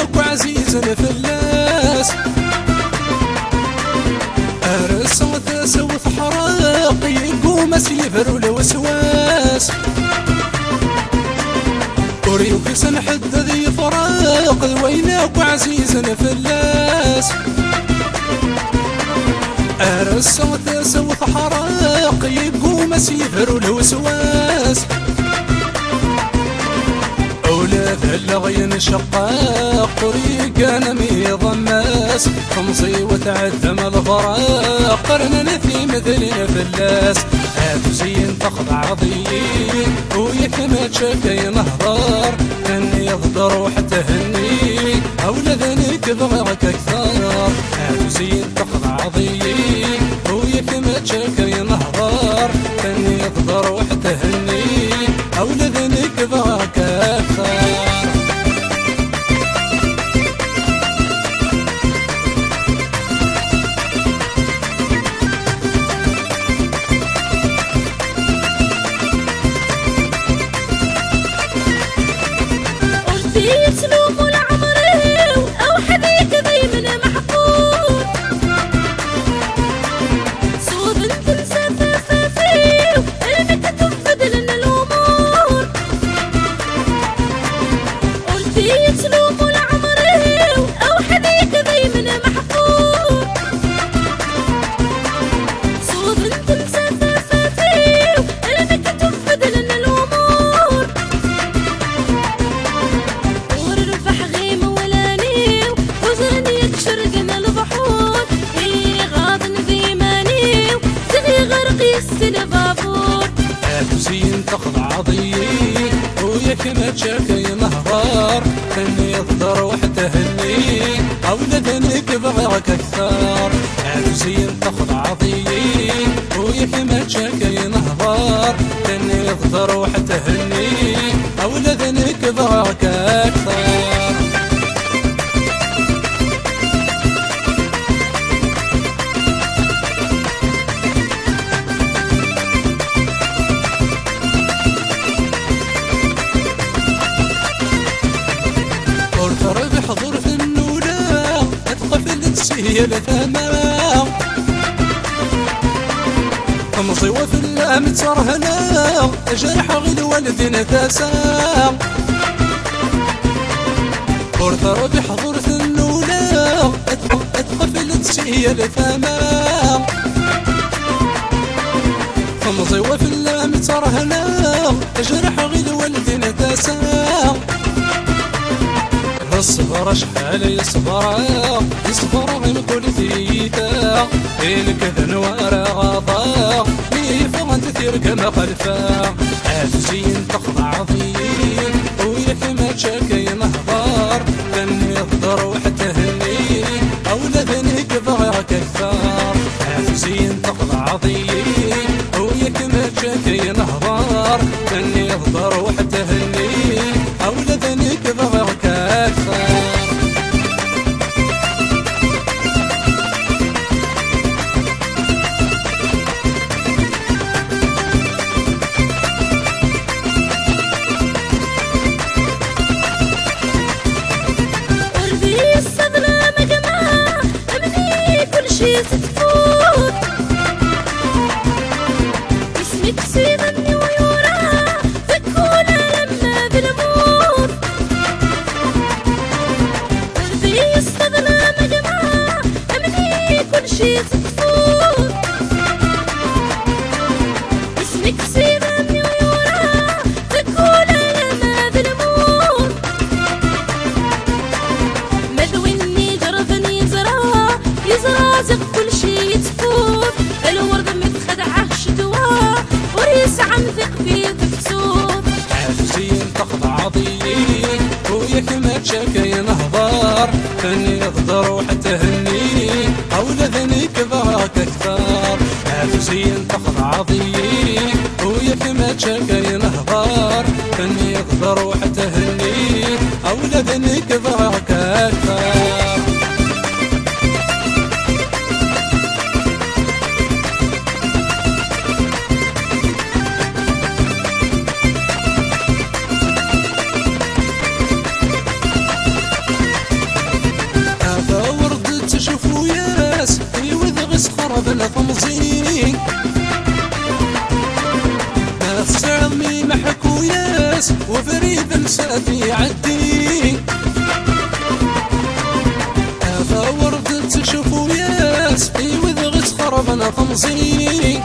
وينك وعزيز الفلاس. الصوت سوث حراق يقوم سيفر والوسواس. وريوك سنحد ذي فراق وينك وعزيز الفلاس. الصوت سوث حراق يقوم سيفر الوسواس. أولاد اللغين شقاق طريق أنا مي ضماس. خمصي وتعدم الفراق قرننا في مثل فلاس. هاتو زين تاخذ عضيين ويكما تشكي نهضر اني يهضر وحتى هني أولادنك بغاك أكثر. هاتو زين تاخذ عضيين ويكما تشكي نهضر اني يهضر وحتى هني أولادنك بغاك أكثر. سلوم العمري أو حديك ذي من محفوظ. صوب تنسى فافي علمك تفضل لنا الأمور. قلتي سلوم العمري أو حديك ذي من محفوظ. صوب تنسى فافي علمك تفضل لنا الأمور. زين تاخذ عضيين ويكما تشكي نهضر اني يقدر وحتى هني أولادنك بغاك أكثر. زين تاخذ عضيين ويكما تشكي نهضر اني يقدر وحتى هني أولادنك بغاك أكثر. بحضور في النولا اتقفل تسيل ثمام. امضي وفي اللام ترهنا جرح غير والدنا تسام. ورثر بحضور في النولا اتقفل تسيل ثمام. امضي وفي اللام ترهنا جرح غير والدنا تسام. الصبر شحال يصبر من كل ثيتا إنك ذنوار غضا ميفا تثير كما خلفا. زين تاخذ عظيم ويكما تشكي نهضر لن يهضر وحتى هني أولادنك بغاك أكثر. زين تاخذ عظيم ويكما تشكي نهضر لن يهضر وحتى هني أولادنك بغاك أكثر. قلبي الصدرة مجمع أمني كل شي ستفوت. اسمك سيبني ويورا تكون لما بالموت. قلبي الصدرة مجمع أمني كل شي ستفوت. اسمك سيبني ويورا تكون لما بالموت. مدويني جرفني يزرع زق كل شي يتفوت. الورد متخدعه شدوى وريس عم ثق في تفسوت. زين تاخذ عضيين ويكما تشكي نهضر اني يقدر وحتى هني أولادنك بغاك أكثر. زين تاخذ عضيين ويكما تشكي نهضر اني يقدر وحتى هني أولادنك بغاك أكثر. محك وياس وفريد لساتي عدي ورد تشوف وياس في وذغت خرب انا خمسين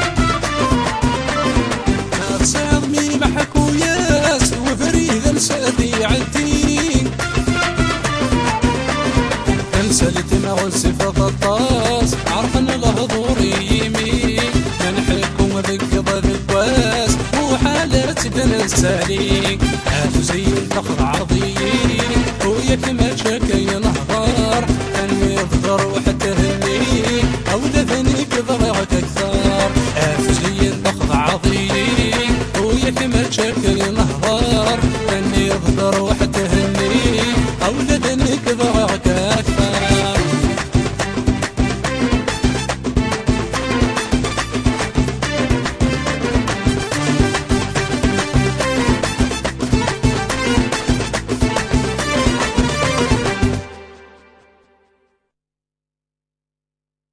نفس عظمي محك وياس وفريد لساتي عدي امسلت ما غسف غطاس عرفنا الهضور يمين منحكم بقضى الكواس وحالات دنا الساليك هاتوا زي الفخر عرضيين وياك ما شكي نهضر اني اضغر وحتى هني او دفني بضرعك اكثر هاتوا زي الفخر عرضيين وياك ما شكي